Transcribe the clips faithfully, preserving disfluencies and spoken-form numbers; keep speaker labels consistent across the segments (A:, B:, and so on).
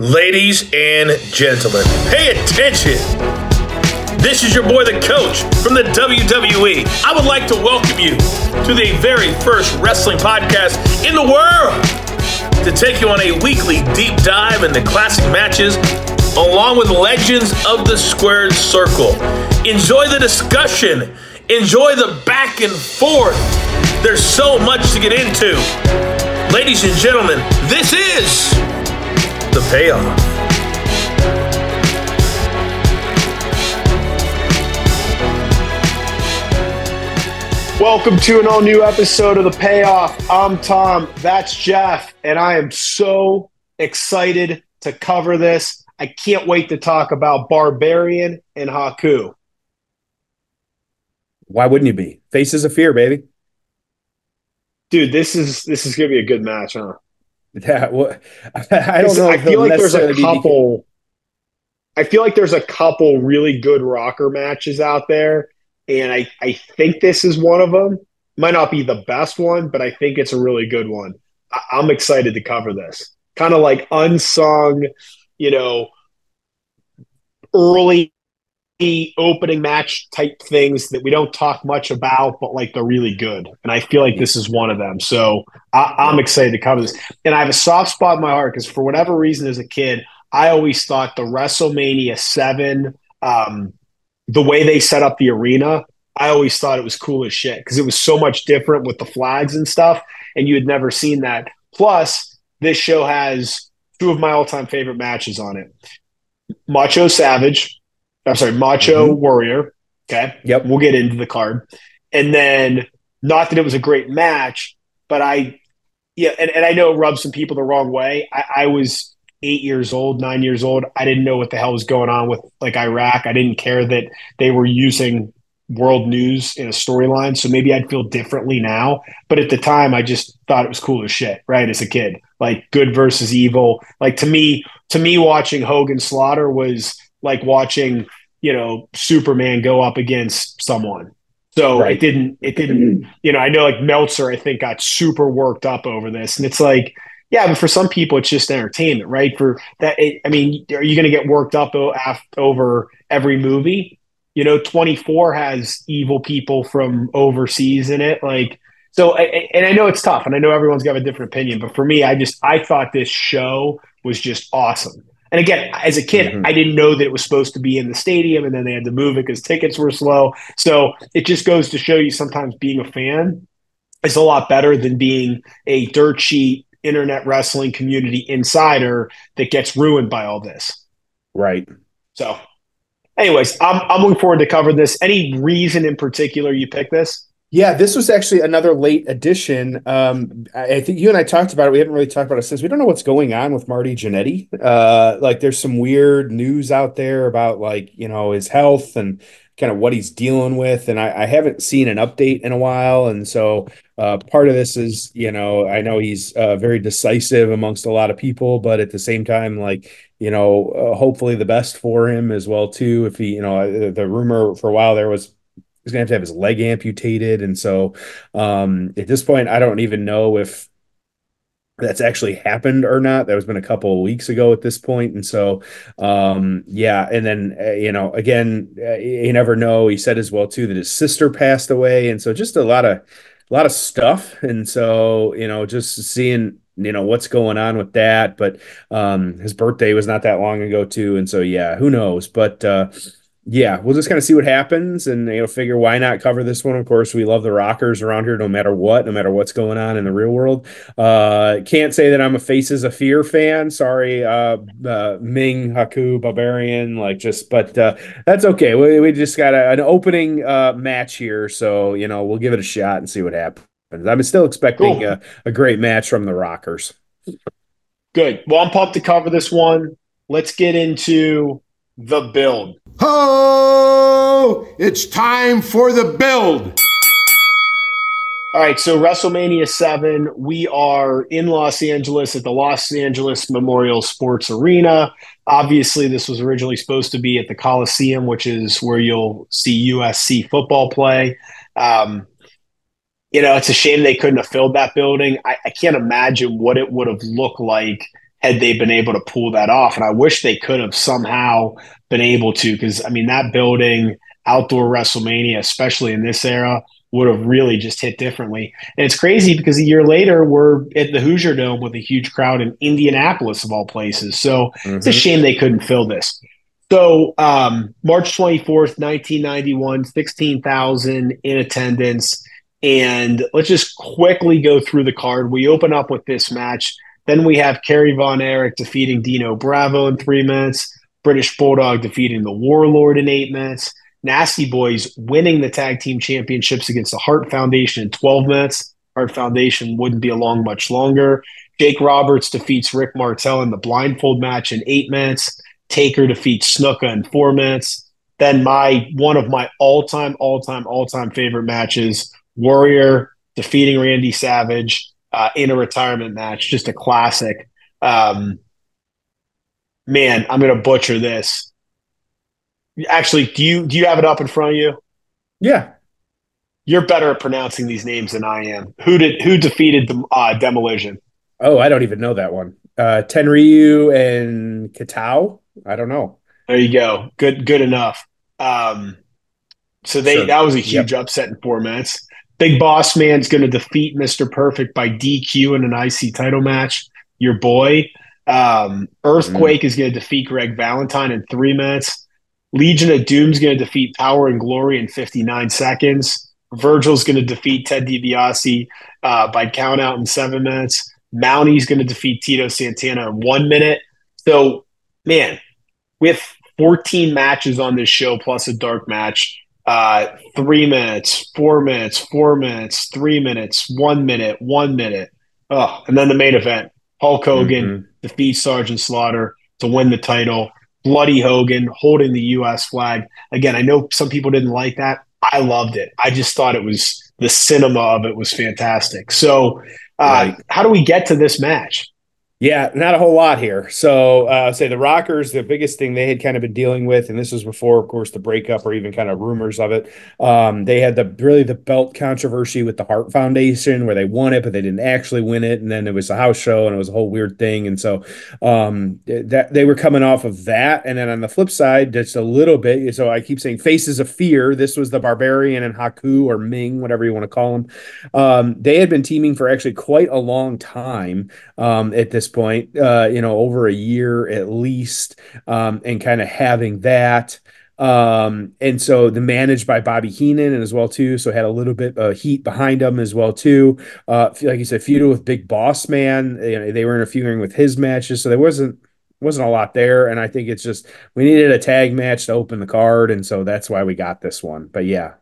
A: Ladies and gentlemen, pay attention. This is your boy, the coach from the W W E. I would like to welcome you to the very first wrestling podcast in the world to take you on a weekly deep dive into classic matches along with legends of the squared circle. Enjoy the discussion. Enjoy the back and forth. There's so much to get into. Ladies and gentlemen, this is The Payoff.
B: Welcome to an all-new episode of The Payoff. I'm Tom, that's Jeff, and I am so excited to cover this. I can't wait to talk about Barbarian and Haku.
C: Why wouldn't you be? Faces of Fear, baby.
B: Dude, this is this is going to be a good match, huh?
C: Yeah, well, I don't know.
B: I feel like there's a couple. I feel like there's a couple really good rocker matches out there, and I I think this is one of them. Might not be the best one, but I think it's a really good one. I, I'm excited to cover this. Kind of like unsung, you know, early opening match type things that we don't talk much about, but like they're really good. And I feel like this is one of them. So I, I'm excited to cover this. And I have a soft spot in my heart because for whatever reason as a kid, I always thought the WrestleMania seven, um, the way they set up the arena, I always thought it was cool as shit because it was so much different with the flags and stuff. And you had never seen that. Plus, this show has two of my all-time favorite matches on it. Macho Savage, I'm sorry, Macho mm-hmm. Warrior. Okay.
C: Yep.
B: We'll get into the card. And then, not that it was a great match, but I, yeah, and, and I know it rubs some people the wrong way. I, I was eight years old, nine years old. I didn't know what the hell was going on with like Iraq. I didn't care that they were using world news in a storyline. So maybe I'd feel differently now. But at the time, I just thought it was cool as shit, right? As a kid, like good versus evil. Like to me, to me, watching Hogan Slaughter was like watching, you know, Superman go up against someone. So right. it didn't, it didn't, you know, I know like Meltzer, I think got super worked up over this. And it's like, yeah, but for some people, it's just entertainment, right? For that, it, I mean, are you going to get worked up over every movie? You know, twenty-four has evil people from overseas in it. Like, so, and I know it's tough and I know everyone's got a different opinion, but for me, I just, I thought this show was just awesome. And again, as a kid, mm-hmm. I didn't know that it was supposed to be in the stadium and then they had to move it because tickets were slow. So it just goes to show you sometimes being a fan is a lot better than being a dirt sheet internet wrestling community insider that gets ruined by all this.
C: Right.
B: So anyways, I'm, I'm looking forward to cover this. Any reason in particular you picked this?
C: Yeah, this was actually another late addition. Um, I think you and I talked about it. We haven't really talked about it since. We don't know what's going on with Marty Jannetty. Uh, like there's some weird news out there about like, you know, his health and kind of what he's dealing with. And I, I haven't seen an update in a while. And so uh, part of this is, you know, I know he's uh, very decisive amongst a lot of people, but at the same time, like, you know, uh, hopefully the best for him as well, too. If he, you know, the rumor for a while there was, he's gonna have to have his leg amputated. And so um, at this point, I don't even know if that's actually happened or not. That was been a couple of weeks ago at this point. And so, um, yeah. And then, uh, you know, again, uh, you never know. He said as well, too, that his sister passed away. And so just a lot of, a lot of stuff. And so, you know, just seeing, you know, what's going on with that. But um, his birthday was not that long ago, too. And so, yeah, who knows? But, uh, yeah, we'll just kind of see what happens and, you know, figure why not cover this one. Of course, we love the Rockers around here no matter what, no matter what's going on in the real world. Uh, can't say that I'm a Faces of Fear fan. Sorry, uh, uh, Ming, Haku, Barbarian, like just, but uh, that's okay. We, we just got a, an opening uh, match here. So, you know, we'll give it a shot and see what happens. I'm still expecting cool. a, a great match from the Rockers.
B: Good. Well, I'm pumped to cover this one. Let's get into the build.
D: Ho! It's time for the build.
B: All right, so WrestleMania seven, we are in Los Angeles at the Los Angeles Memorial Sports Arena. Obviously, this was originally supposed to be at the Coliseum, which is where you'll see U S C football play. Um, you know, it's a shame they couldn't have filled that building. I, I can't imagine what it would have looked like had they been able to pull that off. And I wish they could have somehow been able to, because, I mean, that building, outdoor WrestleMania, especially in this era, would have really just hit differently. And it's crazy because a year later, we're at the Hoosier Dome with a huge crowd in Indianapolis, of all places. So mm-hmm. It's a shame they couldn't fill this. So um, March twenty-fourth, nineteen ninety-one, sixteen thousand in attendance. And let's just quickly go through the card. We open up with this match. Then we have Kerry Von Erich defeating Dino Bravo in three minutes. British Bulldog defeating the Warlord in eight minutes. Nasty Boys winning the tag team championships against the Hart Foundation in twelve minutes. Hart Foundation wouldn't be along much longer. Jake Roberts defeats Rick Martel in the blindfold match in eight minutes. Taker defeats Snuka in four minutes. Then my one of my all-time, all-time, all-time favorite matches, Warrior defeating Randy Savage uh, in a retirement match. Just a classic. Um, man, I'm going to butcher this. Actually, do you do you have it up in front of you?
C: Yeah.
B: You're better at pronouncing these names than I am. Who did who defeated the uh, Demolition?
C: Oh, I don't even know that one. Uh, Tenryu and Kitao? I don't know.
B: There you go. Good good enough. Um, so they sure. That was a huge yep. upset in four minutes. Big Boss Man's going to defeat Mister Perfect by D Q in an I C title match. Your boy. Um, Earthquake mm. is going to defeat Greg Valentine in three minutes. Legion of Doom's going to defeat Power and Glory in fifty-nine seconds. Virgil's going to defeat Ted DiBiase uh, by count out in seven minutes. Mounty's going to defeat Tito Santana in one minute. So, man, we have fourteen matches on this show plus a dark match. Uh, three minutes, four minutes, four minutes, three minutes, one minute, one minute. Oh, and then the main event. Hulk Hogan mm-hmm. defeats Sergeant Slaughter to win the title. Bloody Hogan holding the U S flag. Again, I know some people didn't like that. I loved it. I just thought it was the cinema of it was fantastic. So uh, right. How do we get to this match?
C: Yeah, not a whole lot here. So uh, I'll say the Rockers, the biggest thing they had kind of been dealing with, and this was before, of course, the breakup or even kind of rumors of it. Um, they had the really the belt controversy with the Hart Foundation where they won it, but they didn't actually win it. And then it was a house show and it was a whole weird thing. And so um, that they were coming off of that. And then on the flip side, just a little bit. So I keep saying Faces of Fear. This was the Barbarian and Haku or Ming, whatever you want to call them. Um, they had been teaming for actually quite a long time um, at this point, uh, you know, over a year at least, um, and kind of having that. Um, and so the managed by Bobby Heenan and as well too. So had a little bit of heat behind them as well too. Uh, like you said, feudal with Big Boss Man. You know, they were interfering with his matches. So there wasn't, wasn't a lot there. And I think it's just, we needed a tag match to open the card. And so that's why we got this one, but yeah.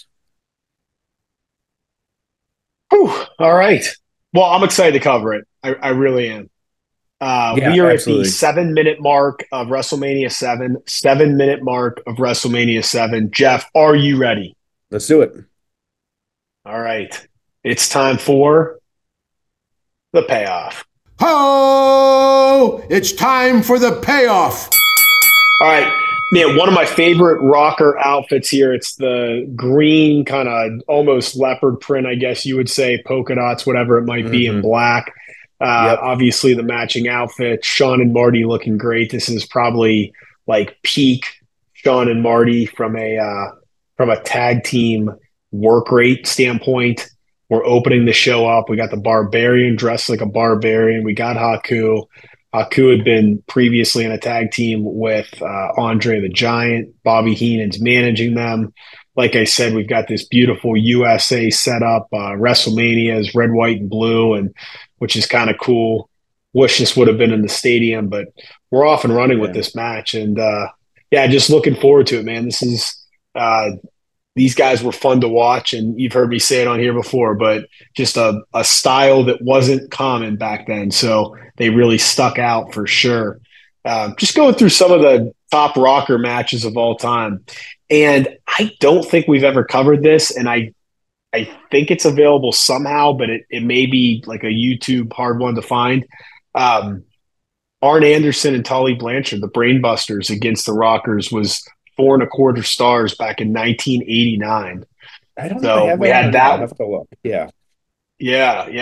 B: Whew, all right. Well, I'm excited to cover it. I, I really am. Uh, yeah, we are absolutely. At the seven-minute mark of WrestleMania seven, seven-minute mark of WrestleMania seven. Jeff, are you ready?
C: Let's do it.
B: All right. It's time for the payoff.
D: Oh, it's time for the payoff.
B: All right. Man, one of my favorite rocker outfits here. It's the green kind of almost leopard print, I guess you would say, polka dots, whatever it might mm-hmm. be, in black. Uh, yep. Obviously, the matching outfit. Sean and Marty looking great. This is probably like peak Sean and Marty from a uh, from a tag team work rate standpoint. We're opening the show up. We got the Barbarian dressed like a barbarian. We got Haku. Haku had been previously in a tag team with uh, Andre the Giant. Bobby Heenan's managing them. Like I said, we've got this beautiful U S A setup. Uh, WrestleMania is red, white, and blue, and which is kind of cool. Wish this would have been in the stadium, but we're off and running yeah. with this match. And uh, yeah, just looking forward to it, man. This is uh, these guys were fun to watch, and you've heard me say it on here before, but just a, a style that wasn't common back then. So they really stuck out for sure. Uh, just going through some of the top rocker matches of all time. And I don't think we've ever covered this, and I I think it's available somehow, but it, it may be like a YouTube hard one to find. Um, Arn Anderson and Tully Blanchard, the Brainbusters against the Rockers, was four and a quarter stars back in nineteen eighty-nine.
C: I don't
B: so
C: know.
B: We had that.
C: I have to look. Yeah.
B: Yeah, yeah.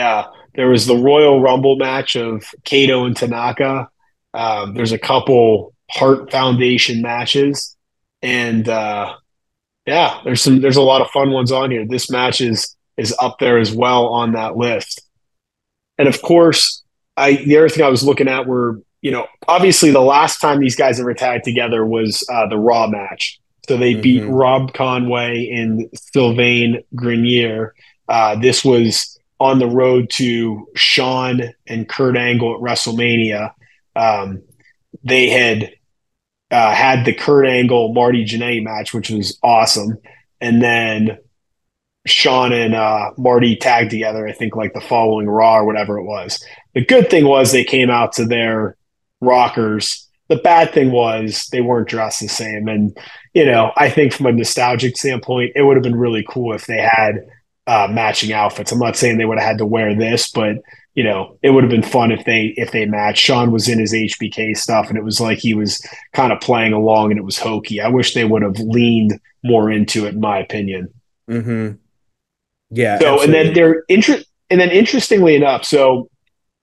B: There was the Royal Rumble match of Kato and Tanaka. Um, there's a couple Hart Foundation matches, and uh, yeah, there's some there's a lot of fun ones on here. This match is is up there as well on that list. And of course, I the other thing I was looking at were, you know, obviously the last time these guys ever tagged together was uh, the Raw match. So they mm-hmm. beat Rob Conway and Sylvain Grenier. Uh, this was on the road to Shawn and Kurt Angle at WrestleMania. Um, they had uh, had the Kurt Angle Marty Jannetty match, which was awesome. And then Shawn and uh, Marty tagged together, I think, like the following Raw or whatever it was. The good thing was they came out to their rockers. The bad thing was they weren't dressed the same. And, you know, I think from a nostalgic standpoint, it would have been really cool if they had uh, matching outfits. I'm not saying they would have had to wear this, but, you know, it would have been fun if they if they matched. Shawn was in his H B K stuff, and it was like he was kind of playing along, and it was hokey. I wish they would have leaned more into it, in my opinion.
C: Mm-hmm. Yeah.
B: So, absolutely. and then they're inter- and then interestingly enough, so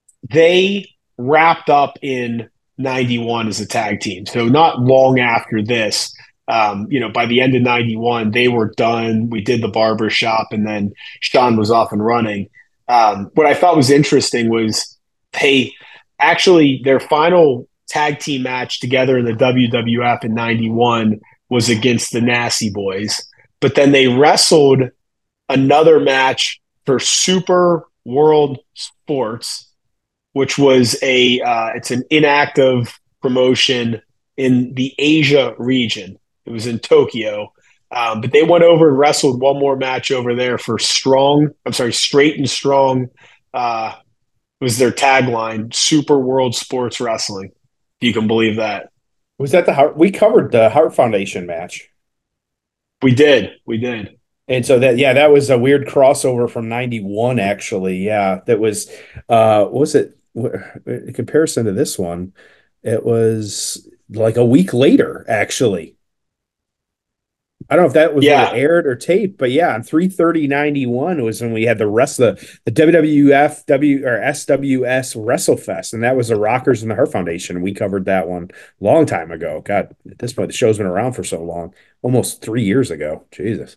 B: they wrapped up in ninety-one as a tag team. So not long after this, um, you know, by the end of ninety-one, they were done. We did the barber shop, and then Shawn was off and running. Um, what I thought was interesting was they actually, their final tag team match together in the W W F in ninety-one was against the Nasty Boys. But then they wrestled another match for Super World Sports, which was a uh, it's an inactive promotion in the Asia region. It was in Tokyo, um, but they went over and wrestled one more match over there for strong. I'm sorry, straight and strong uh, was their tagline. Super World Sports Wrestling. If you can believe that.
C: Was that the Hart? We covered the Hart Foundation match.
B: We did. We did.
C: And so that, yeah, that was a weird crossover from ninety-one, actually. Yeah, that was, uh, what was it? In comparison to this one, it was like a week later, actually. I don't know if that was
B: yeah.
C: when it aired or taped, but yeah, on three thirty ninety-one was when we had the rest of the, the W W F W or S W S WrestleFest, and that was the Rockers and the Hart Foundation. We covered that one a long time ago. God, at this point, the show's been around for so long, almost three years ago. Jesus.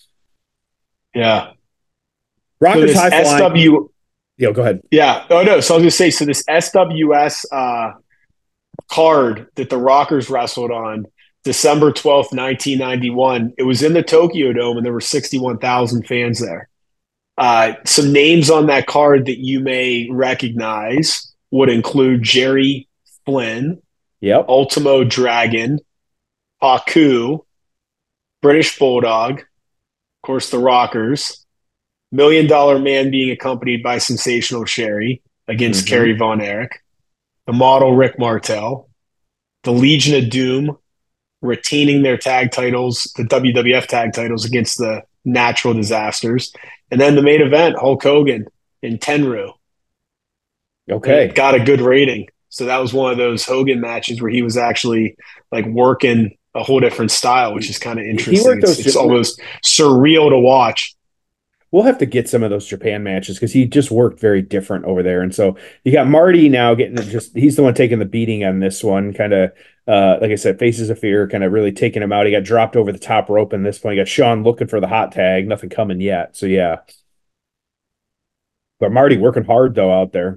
B: Yeah.
C: Rockers
B: so
C: High Flying.
B: S W
C: Yo, go ahead.
B: Yeah. Oh, no. So I was going to say, so this S W S uh, card that the Rockers wrestled on December twelfth, nineteen ninety-one, it was in the Tokyo Dome, and there were sixty-one thousand fans there. Uh, some names on that card that you may recognize would include Jerry Flynn,
C: yep.
B: Ultimo Dragon, Haku, British Bulldog, of course, the Rockers, Million Dollar Man being accompanied by Sensational Sherry against mm-hmm. Kerry Von Erich, the model Rick Martel, the Legion of Doom retaining their tag titles, the W W F tag titles against the Natural Disasters, and then the main event, Hulk Hogan in Tenryu.
C: Okay.
B: It got a good rating. So that was one of those Hogan matches where he was actually like working a whole different style, which is kind of interesting. It's, it's almost surreal to watch.
C: We'll have to get some of those Japan matches because he just worked very different over there. And so you got Marty now getting just, he's the one taking the beating on this one, kind of, uh, like I said, Faces of Fear, kind of really taking him out. He got dropped over the top rope in this point. You got Shawn looking for the hot tag, nothing coming yet. So yeah. But Marty working hard though out there.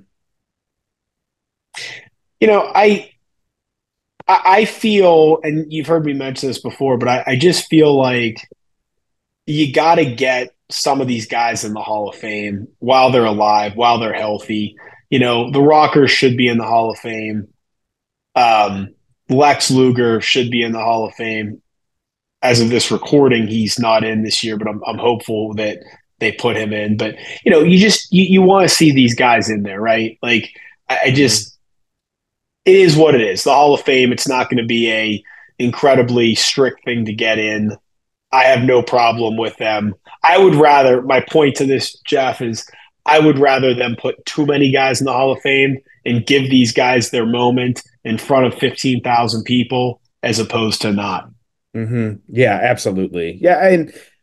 B: You know, I, I feel, and you've heard me mention this before, but I, I just feel like you got to get some of these guys in the Hall of Fame while they're alive, while they're healthy. You know, the Rockers should be in the Hall of Fame. Um, Lex Luger should be in the Hall of Fame. As of this recording, he's not in this year, but I'm I'm hopeful that they put him in. But, you know, you just you, you want to see these guys in there, right? Like, I, I just – it is what it is. The Hall of Fame, it's not going to be a incredibly strict thing to get in. I have no problem with them. I would rather, my point to this, Jeff, is I would rather them put too many guys in the Hall of Fame and give these guys their moment in front of fifteen thousand people as opposed to not.
C: Mm-hmm. Yeah, absolutely. Yeah, and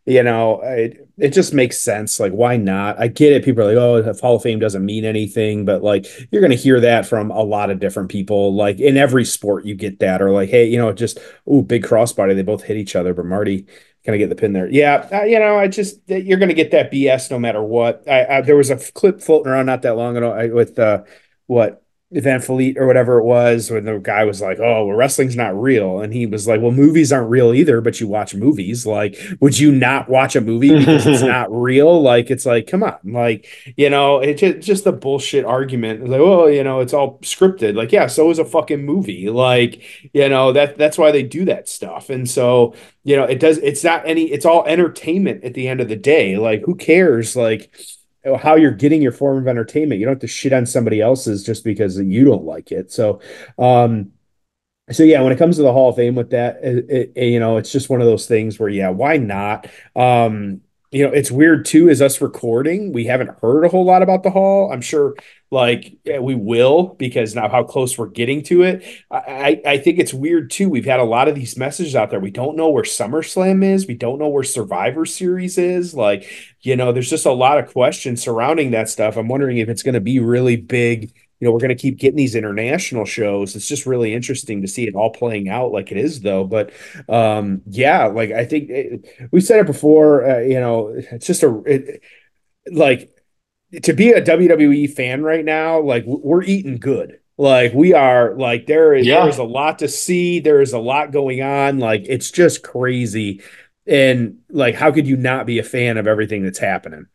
C: you know, it, it just makes sense. Like, why not? I get it. People are like, oh, the Hall of Fame doesn't mean anything, but like, you're going to hear that from a lot of different people. Like in every sport, you get that, or like, hey, you know, just, oh, big crossbody. They both hit each other, but Marty kind of get the pin there. Yeah. Uh, you know, I just, you're going to get that B S no matter what. I, I there was a clip floating around not that long ago I, with, uh, what, Van Fleet or whatever it was, when the guy was like, oh, well, wrestling's not real. And he was like, well, movies aren't real either, but you watch movies. Like, would you not watch a movie because it's not real? Like, it's like, come on. Like, you know, it's just, just the bullshit argument. It's like, well, you know, it's all scripted. Like, yeah, so is a fucking movie. Like, you know, that that's why they do that stuff. And so, you know, it does, it's not any, it's all entertainment at the end of the day. Like, who cares? Like, how you're getting your form of entertainment. You don't have to shit on somebody else's just because you don't like it. So, um, so yeah, when it comes to the Hall of Fame with that, it, it, you know, it's just one of those things where, yeah, why not? Um, you know, it's weird too, is us recording. We haven't heard a whole lot about the Hall. I'm sure like yeah, we will, because now how close we're getting to it. I, I think it's weird too. We've had a lot of these messages out there. We don't know where SummerSlam is. We don't know where Survivor Series is. Like, you know, there's just a lot of questions surrounding that stuff. I'm wondering if it's going to be really big. You know, we're going to keep getting these international shows. It's just really interesting to see it all playing out like it is, though. But um, yeah, like I think it, we said it before. Uh, you know, it's just a it, like to be a W W E fan right now. Like we're eating good. Like we are. Like there is
B: Yeah.
C: there is a lot to see. There is a lot going on. Like it's just crazy. And like, how could you not be a fan of everything that's happening?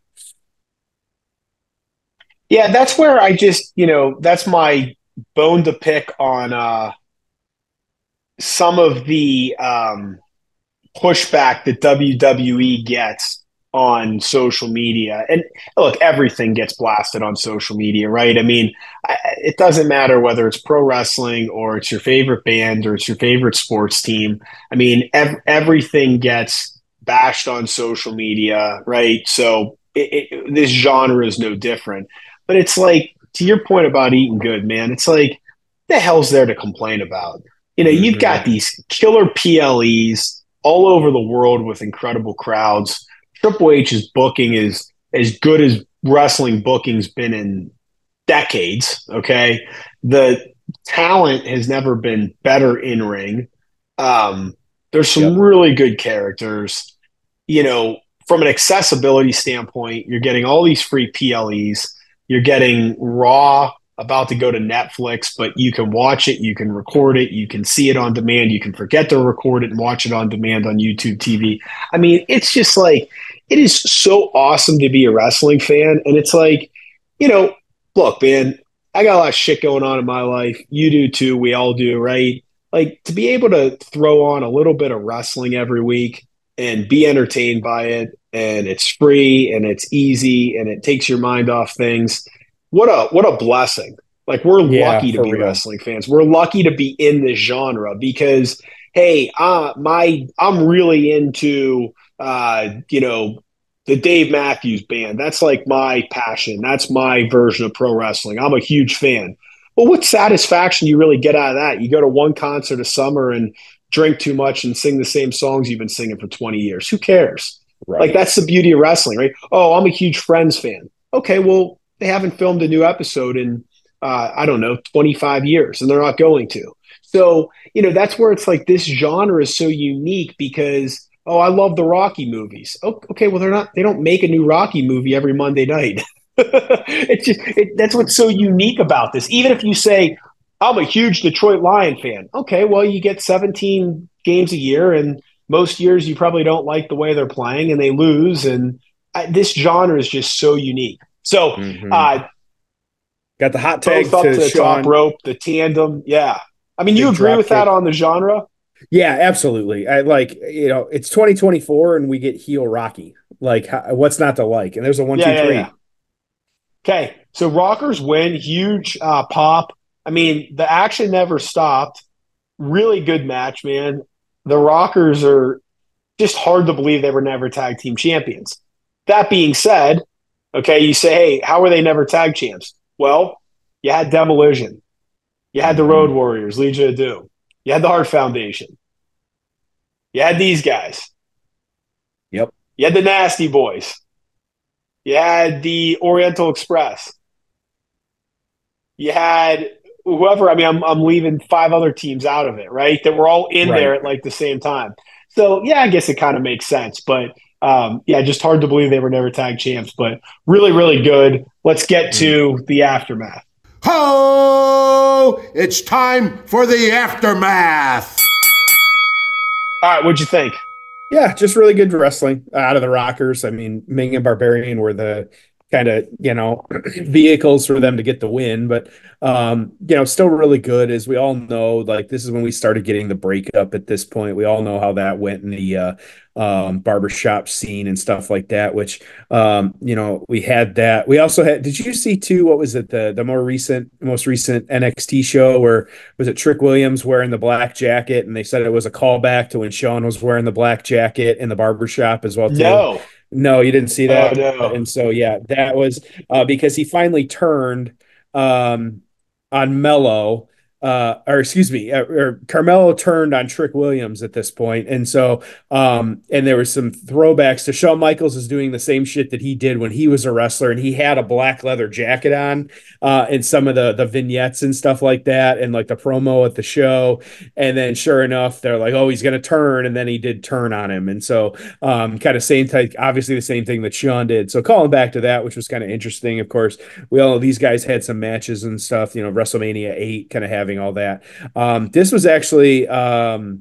B: Yeah, that's where I just, you know, that's my bone to pick on uh, some of the um, pushback that W W E gets on social media. And look, everything gets blasted on social media, right? I mean, I, it doesn't matter whether it's pro wrestling or it's your favorite band or it's your favorite sports team. I mean, ev- everything gets bashed on social media, right? So it, it, this genre is no different. But it's like, to your point about eating good, man, it's like, what the hell's there to complain about? You know, you've got
C: Mm-hmm.
B: these killer P L Es all over the world with incredible crowds. Triple H's booking is as good as wrestling booking's been in decades. Okay. The talent has never been better in ring. Um, there's some
C: Yep.
B: really good characters. You know, from an accessibility standpoint, you're getting all these free P L Es. You're getting Raw about to go to Netflix, but you can watch it, you can record it, you can see it on demand, you can forget to record it and watch it on demand on YouTube T V. I mean, it's just like, it is so awesome to be a wrestling fan. And it's like, you know, look, man, I got a lot of shit going on in my life. You do too. We all do, right? Like to be able to throw on a little bit of wrestling every week and be entertained by it, and it's free and it's easy and it takes your mind off things. What a what a blessing. Like we're
C: Yeah,
B: lucky to
C: for
B: be
C: real.
B: wrestling fans. We're lucky to be in this genre because hey, uh my I'm really into uh, you know, the Dave Matthews Band. That's like my passion. That's my version of pro wrestling. I'm a huge fan. Well, what satisfaction you really get out of that? You go to one concert a summer and drink too much and sing the same songs you've been singing for twenty years. Who cares? Like
C: Right.
B: that's the beauty of wrestling, right? Oh, I'm a huge Friends fan. Okay, well, they haven't filmed a new episode in uh, I don't know, twenty-five years, and they're not going to. So, you know, that's where it's like this genre is so unique because oh, I love the Rocky movies. Oh, okay, well they're not they don't make a new Rocky movie every Monday night. It's just it, that's what's so unique about this. Even if you say I'm a huge Detroit Lion fan. Okay, well you get seventeen games a year and most years you probably don't like the way they're playing and they lose and I, this genre is just so unique. So,
C: Mm-hmm.
B: uh
C: Got the hot
B: both
C: tag
B: up
C: to
B: to the top
C: Sean.
B: rope, the tandem. Yeah. I mean, you
C: Big
B: agree
C: drop
B: with that
C: kick.
B: on the genre?
C: Yeah, absolutely. I like, you know, it's twenty twenty-four and we get heel Rocky. Like, how, what's not to like? And there's a one,
B: Yeah,
C: two,
B: yeah, yeah.
C: three.
B: Okay. So Rockers win, huge uh, pop. I mean, the action never stopped. Really good match, man. The Rockers are just hard to believe they were never tag team champions. That being said, okay, you say, hey, how were they never tag champs? Well, you had Demolition. You had the Road
C: Mm-hmm.
B: Warriors, Legion of Doom. You had the Hart Foundation. You had these guys.
C: Yep.
B: You had the Nasty Boys. You had the Oriental Express. You had whoever. I mean, I'm I'm leaving five other teams out of it, right? That were all in
C: Right.
B: there at like the same time. So yeah, I guess it kind of makes sense. But um, yeah, just hard to believe they were never tag champs. But really, really good. Let's get to the aftermath.
D: Ho! It's time for the aftermath.
B: All right, what'd you think?
C: Yeah, just really good wrestling out of the Rockers. I mean, Ming and Barbarian were the kind of, you know, vehicles for them to get the win, but um, you know, still really good. As we all know, like this is when we started getting the breakup at this point. We all know how that went in the uh um barbershop scene and stuff like that, which um, you know, we had that. We also had, did you see too, what was it, the the more recent, most recent N X T show where was it Trick Williams wearing the black jacket and they said it was a callback to when Sean was wearing the black jacket in the barbershop as well too?
B: No.
C: No, you didn't see that.
B: Oh, no.
C: And so, yeah, that was uh, because he finally turned um, on Mello, uh, or excuse me, uh, or Carmelo turned on Trick Williams at this point. And so, um, and there was some throwbacks to Shawn Michaels is doing the same shit that he did when he was a wrestler, and he had a black leather jacket on uh, in some of the the vignettes and stuff like that, and like the promo at the show. And then, sure enough, they're like, "Oh, he's going to turn," and then he did turn on him. And so, um, kind of same type, obviously the same thing that Sean did. So calling back to that, which was kind of interesting. Of course, we all know these guys had some matches and stuff. You know, WrestleMania eight, kind of having all that. Um, this was actually um,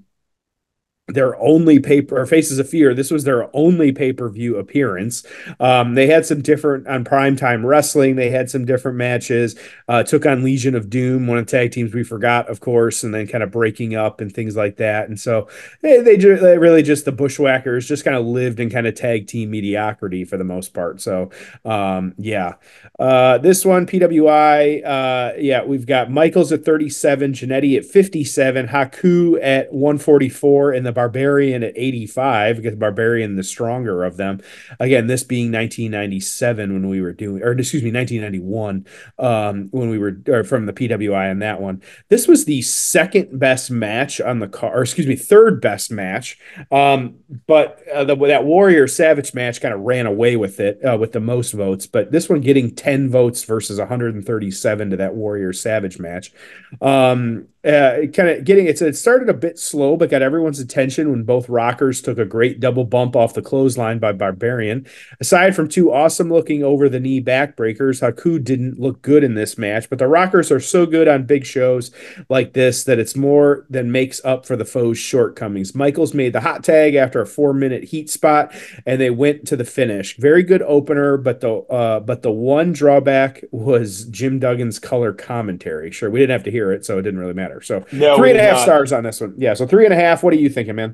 C: their only paper, or Faces of Fear. This was their only pay-per-view appearance. Um, they had some different on Primetime Wrestling. They had some different matches. Uh, took on Legion of Doom, one of the tag teams we forgot, of course, and then kind of breaking up and things like that. And so they, they, they really just the Bushwhackers just kind of lived in kind of tag team mediocrity for the most part. So um, yeah, uh, this one P W I. Uh, yeah, we've got Michaels at thirty-seven, Jannetty at fifty-seven, Haku at one forty-four, and the Barbarian at eighty-five, because Barbarian the stronger of them. Again, this being nineteen ninety-seven when we were doing, or excuse me, nineteen ninety-one um, when we were, or from the P W I on that one. This was the second best match on the card, or excuse me, third best match. Um, but uh, the, that Warrior Savage match kind of ran away with it uh, with the most votes. But this one getting ten votes versus one hundred thirty-seven to that Warrior Savage match. Um, uh, kind of getting it. It started a bit slow, but got everyone's attention when both Rockers took a great double bump off the clothesline by Barbarian. Aside from two awesome looking over the knee backbreakers, Haku didn't look good in this match, but the Rockers are so good on big shows like this that it's more than makes up for the foe's shortcomings. Michaels made the hot tag after a four minute heat spot, and they went to the finish. Very good opener, but the uh, but the one drawback was Jim Duggan's color commentary. Sure, we didn't have to hear it, so it didn't really matter. So
B: No,
C: three and a half
B: not.
C: stars on this one. Yeah, so three and a half. What are you thinking, man?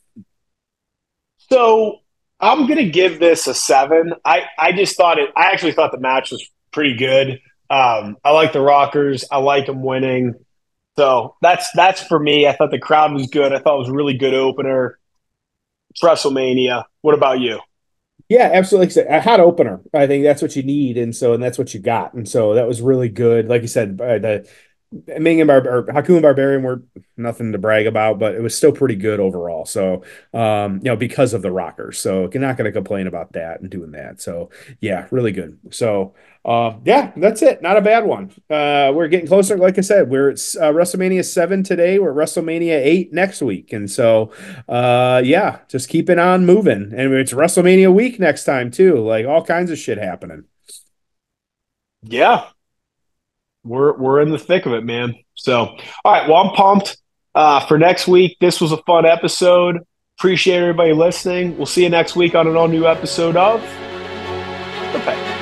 B: So I'm gonna give this a seven. I, I just thought it. I actually thought the match was pretty good. Um, I like the Rockers. I like them winning. So that's that's for me. I thought the crowd was good. I thought it was a really good opener. It's WrestleMania. What about you?
C: Yeah, absolutely. A hot opener. I think that's what you need, and so and that's what you got, and so that was really good. Like you said, uh, the Ming and Bar- or Haku and Barbarian were nothing to brag about, but it was still pretty good overall. So, um, you know, because of the Rockers, so you're not going to complain about that and doing that. So, yeah, really good. So, uh, yeah, that's it. Not a bad one. Uh, we're getting closer. Like I said, we're at uh, WrestleMania seven today. We're at WrestleMania eight next week, and so, uh, yeah, just keep it on moving. And it's WrestleMania week next time too. Like all kinds of shit happening.
B: Yeah. We're we're in the thick of it, man. So, all right. Well, I'm pumped uh, for next week. This was a fun episode. Appreciate everybody listening. We'll see you next week on an all new episode of The Pay.